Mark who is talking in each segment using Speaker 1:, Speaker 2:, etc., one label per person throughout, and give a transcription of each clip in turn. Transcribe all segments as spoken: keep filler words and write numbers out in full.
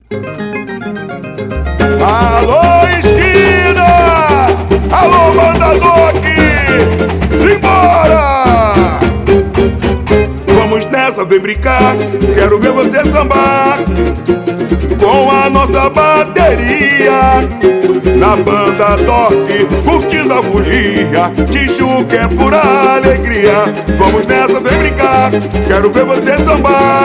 Speaker 1: Alô, esquina! Alô, mandador aqui! Simbora! Vamos nessa, vem brincar. Quero ver você sambar com a nossa bateria. Na banda toque, curtindo a folia. Tijuca é pura alegria. Vamos nessa, vem brincar. Quero ver você sambar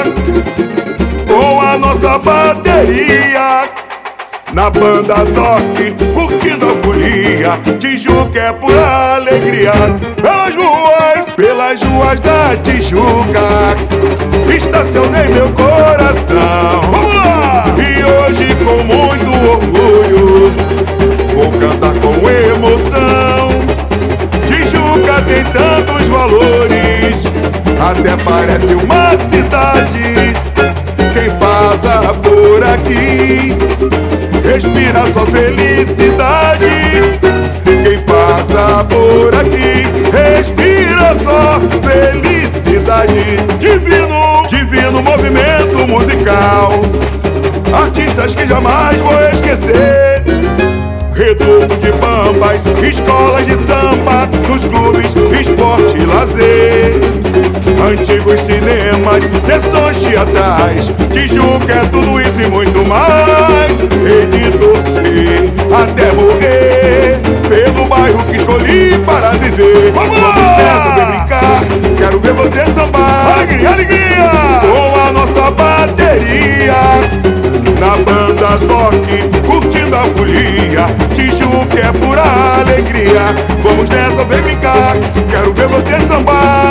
Speaker 1: com a nossa bateria. Na banda toque, curtindo a folia. Tijuca é pura alegria. Pelas ruas, pelas ruas da Tijuca, estacionei meu coração. Vamos lá! E hoje com muito orgulho vou cantar com emoção. Tijuca tem tantos valores, até parece uma cidade. Quem passa por aqui respira só felicidade. Quem passa por aqui respira só felicidade. Divino, divino movimento musical, artistas que jamais vou esquecer. Reduto de Pampas, escolas de samba, nos clubes, esporte e lazer. Antigos cinemas, sessões teatrais. Tijuca é tudo isso e muito mais. Hei de torcer até morrer pelo bairro que escolhi para viver. Vamos, Vamos nessa, vem brincar. Quero ver você sambar. Alegria, alegria! Com a nossa bateria. Na banda toque, curtindo a folia. Tijuca é pura alegria. Vamos nessa, vem brincar. Quero ver você sambar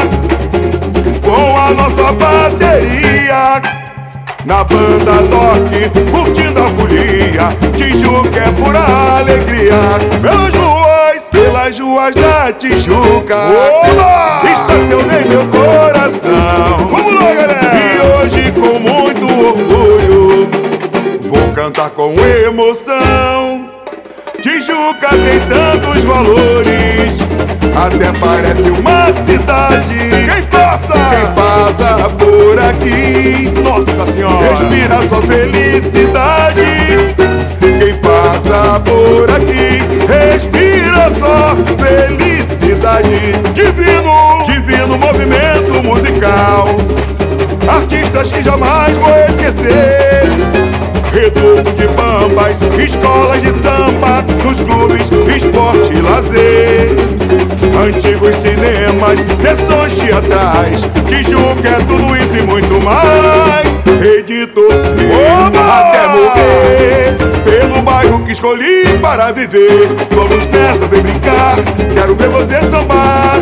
Speaker 1: com a nossa bateria. Na banda toque, curtindo a folia. Tijuca é pura alegria. Pelas ruas, pelas ruas da Tijuca, oba! Estacionei meu coração. Vamos lá, galera! E hoje com muito orgulho vou cantar com emoção. Tijuca tem tantos valores, até parece uma cidade. Quem passa, quem passa por aqui, nossa senhora, respira só felicidade. Quem passa por aqui respira só felicidade. Divino, divino movimento musical, artistas que jamais vou esquecer. Reduto de Pampas, escolas de samba, nos clubes, esporte e lazer. Antigos cinemas, sessões teatrais. Tijuca é tudo isso e muito mais. Hei de torcer até morrer pelo bairro que escolhi para viver. Vamos nessa, vem brincar. Quero ver você sambar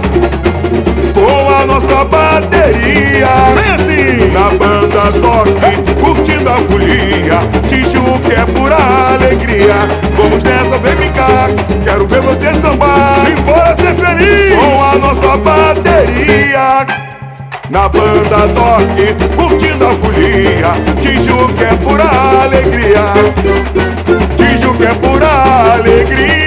Speaker 1: com a nossa bateria. Vem assim! Na banda toque, curtindo a folia. Tijuca é pura alegria. Vamos nessa, vem brincar. Quero ver você sambar. Simbora ser feliz com a nossa bateria. Na banda toque, curtindo a folia. Tijuca é pura alegria. Tijuca é pura alegria.